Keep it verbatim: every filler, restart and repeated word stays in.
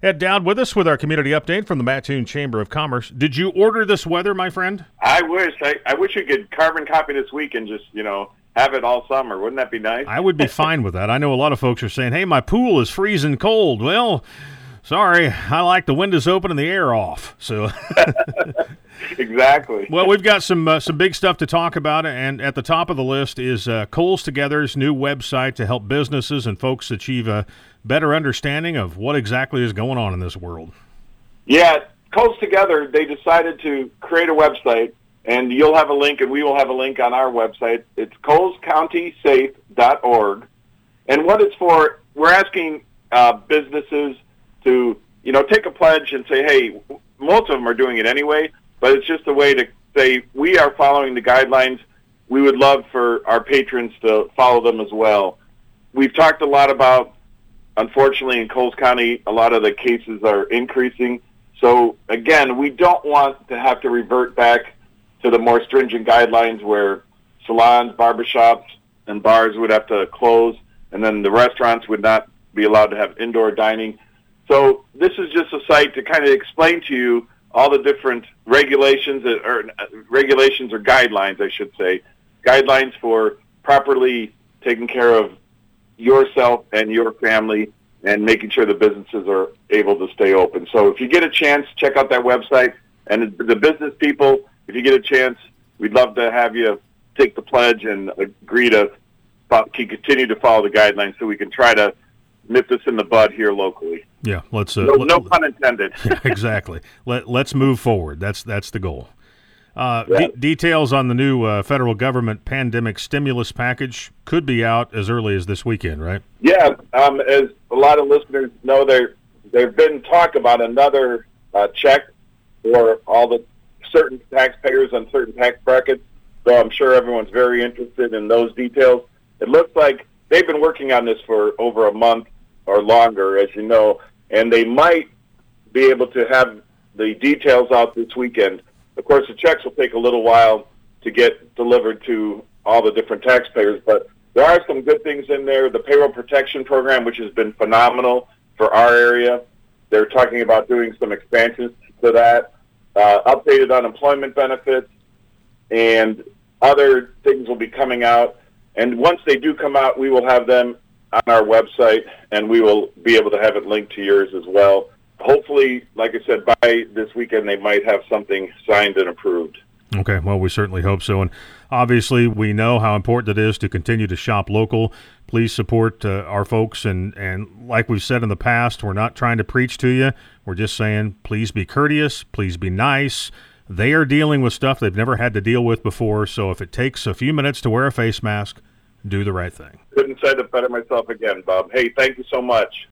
Ed Dowd with us with our community update from the Mattoon Chamber of Commerce. Did you order this weather, my friend? I wish. I, I wish you could carbon copy this week and just, you know, have it all summer. Wouldn't that be nice? I would be fine with that. I know a lot of folks are saying, hey, my pool is freezing cold. Well, sorry, I like the windows open and the air off. So Exactly. Well, we've got some uh, some big stuff to talk about, and at the top of the list is uh, Kohl's Together's new website to help businesses and folks achieve a better understanding of what exactly is going on in this world. Yeah, Kohl's Together, they decided to create a website, and you'll have a link, and we will have a link on our website. It's coles county safe dot org. And what it's for, we're asking uh, businesses to, you know, take a pledge and say, hey, most of them are doing it anyway, but it's just a way to say we are following the guidelines. We would love for our patrons to follow them as well. We've talked a lot about, unfortunately, in Coles County, a lot of the cases are increasing. So, again, we don't want to have to revert back to the more stringent guidelines where salons, barbershops, and bars would have to close, and then the restaurants would not be allowed to have indoor dining. So this is just a site to kind of explain to you all the different regulations, or regulations or guidelines, I should say, guidelines for properly taking care of yourself and your family and making sure the businesses are able to stay open. So if you get a chance, check out that website. And the business people, if you get a chance, we'd love to have you take the pledge and agree to continue to follow the guidelines so we can try to nip this in the bud here locally. Yeah, let's. Uh, no, let, no pun intended. Yeah, exactly. Let Let's move forward. That's that's the goal. Uh, yeah. de- details on the new uh, federal government pandemic stimulus package could be out as early as this weekend, right? Yeah, um, as a lot of listeners know, there there've been talk about another uh, check for all the certain taxpayers on certain tax brackets. So I'm sure everyone's very interested in those details. It looks like they've been working on this for over a month or longer, as you know, and they might be able to have the details out this weekend. Of course, the checks will take a little while to get delivered to all the different taxpayers, but there are some good things in there. The Payroll Protection Program, which has been phenomenal for our area, they're talking about doing some expansions to that, uh, updated unemployment benefits, and other things will be coming out. And once they do come out, we will have them on our website, and we will be able to have it linked to yours as well. Hopefully, like I said, by this weekend, they might have something signed and approved. Okay, well, we certainly hope so. And obviously, we know how important it is to continue to shop local. Please support uh, our folks. And, and like we've said in the past, we're not trying to preach to you. We're just saying, please be courteous. Please be nice. They are dealing with stuff they've never had to deal with before. So if it takes a few minutes to wear a face mask, do the right thing. Couldn't say it better myself again, Bob. Hey, thank you so much.